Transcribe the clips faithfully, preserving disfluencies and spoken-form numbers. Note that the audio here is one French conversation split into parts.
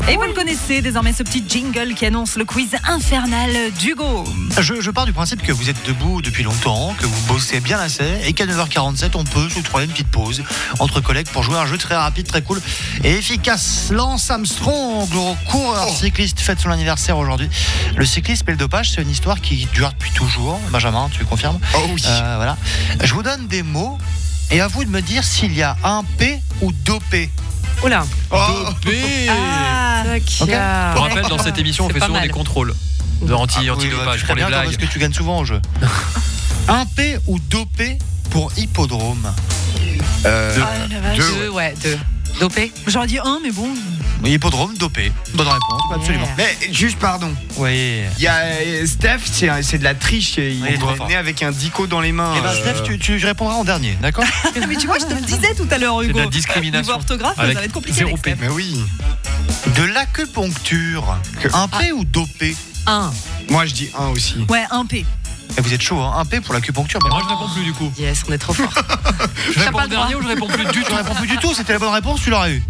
Et vous le connaissez désormais, ce petit jingle qui annonce le quiz infernal d'Hugo. Je, je pars du principe que vous êtes debout depuis longtemps, que vous bossez bien assez et qu'à neuf heures quarante-sept, on peut s'octroyer une petite pause entre collègues pour jouer à un jeu très rapide, très cool et efficace. Lance Armstrong, le coureur cycliste, fête son anniversaire aujourd'hui. Le cyclisme et le dopage, c'est une histoire qui dure depuis toujours. Benjamin, tu confirmes ? Oh oui. Euh, voilà. Je vous donne des mots et à vous de me dire s'il y a un P ou dopé. Oula. Oh. Dopé. Ah, Ok. Pour rappel, dans cette émission, on C'est fait pas souvent mal. des contrôles de anti, Ah, oui, anti-dopage ouais, pour très les bien, blagues. parce que tu gagnes souvent au jeu. Un P ou dopé pour hippodrome. Euh, Deux. Ah, la vache. Deux. Deux, ouais, deux. Dopé. J'aurais dit un, mais bon. Hippodrome, dopé. Bonne réponse, absolument. Yeah. Mais juste pardon. Oui. Il y a euh, Steph, c'est, un- c'est de la triche. Il Il est trop fort. est né avec un dico dans les mains. Eh ben, euh, Steph, tu, tu répondras en dernier, d'accord? Mais tu vois, je te le disais tout à l'heure, C'est de Hugo. la Niveau discrimination. orthographe, Avec ça va être compliqué. zéro avec P. Steph. Mais oui. De l'acupuncture. Un P ou dopé? Un. Moi je dis un aussi. Ouais, un P. Et vous êtes chaud, hein? Un P pour l'acupuncture. Moi, je réponds plus du coup. Yes, on est trop fort. Je réponds pas en le droit. dernier ou je réponds plus du Tu tout. réponds plus du tout, c'était la bonne réponse, tu l'aurais eu.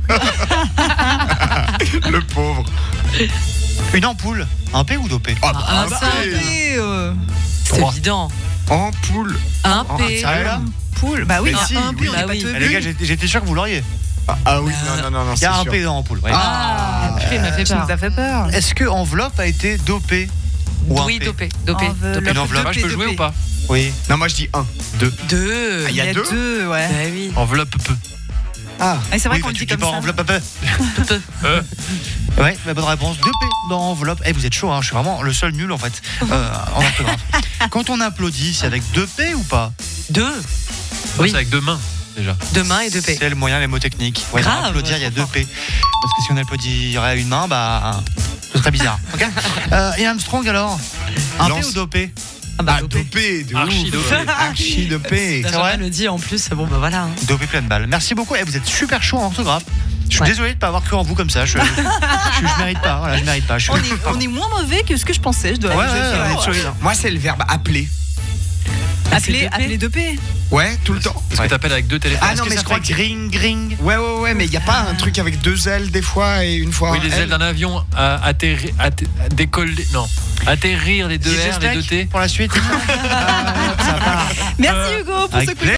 Le pauvre. Une ampoule. Un P ou dopé? Ah bah, Ah, un bah, P. Et euh, C'est Trois. évident. En poule. Un Oh, P. sérieux là poule. Bah oui, Mais un, si, un P, oui. on n'est Bah pas oui. teubus. Eh, les gars, j'étais j'étais sûr que vous l'auriez. Ah, ah oui, non, non, non, non, Il y c'est a un sûr. P dans ampoule. Ouais. Ah, Le P m'a fait Ça peur. nous a fait peur. Est-ce que enveloppe a été dopée? Ou un Oui, P? dopé. Dopé. Enveloppe. Dopé. Une enveloppe. Moi, je peux jouer ou pas? Oui. non, moi je dis un. Deux. Ah, il y a deux ouais. Bah oui. Enveloppe peu. Ah, Et c'est vrai Oui, qu'on mais le tu dit dis comme pas ça. enveloppe. Peu. Peu. Euh. Ouais, la bonne réponse. deux P dans enveloppe. Eh, vous êtes chaud, hein. Je suis vraiment le seul nul en fait euh, en orthographe. Quand on applaudit, c'est avec deux P ou pas? Deux. Moi, Oui. c'est avec deux mains déjà. Deux mains et deux P. C'est le moyen mémotechnique. Ouais, dans Grave, applaudir, il y a trop deux fort. P. Parce que si on applaudirait à une main, bah, ce serait bizarre. Ok. Euh, et Armstrong alors? Un Lance. P ou dopé? Ah bah ah dopé. dopé, de Archi ouf. dopé. Archi dopé. C'est vrai? Benjamin le dit en plus, bon bah voilà. hein. Dopé plein de balles. Merci beaucoup. Et vous êtes super chaud en orthographe. Je suis Ouais. désolé de ne pas avoir cru en vous comme ça. Je, je, je, je mérite pas. Voilà, je mérite pas. Je suis- On est, on est moins mauvais que ce que je pensais, je dois Ouais, je dois ouais, dire. ouais, ouais, solide, hein. Moi c'est le verbe appeler. Appeler, deux P. appeler deux P. Ouais, tout le temps. Est-ce que t'appelles avec deux téléphones? Ah Est-ce non, que mais ça je crois fait que- gring, gring. Ouais, ouais, ouais, mais il n'y a pas un truc avec deux ailes des fois et une fois Oui, un les L. ailes d'un avion à atterrir, atte- à décoller. Non. Atterrir les deux Didier R, les deux Steak T. pour la suite. Ah, ça part. Merci Hugo pour Avec ce quiz.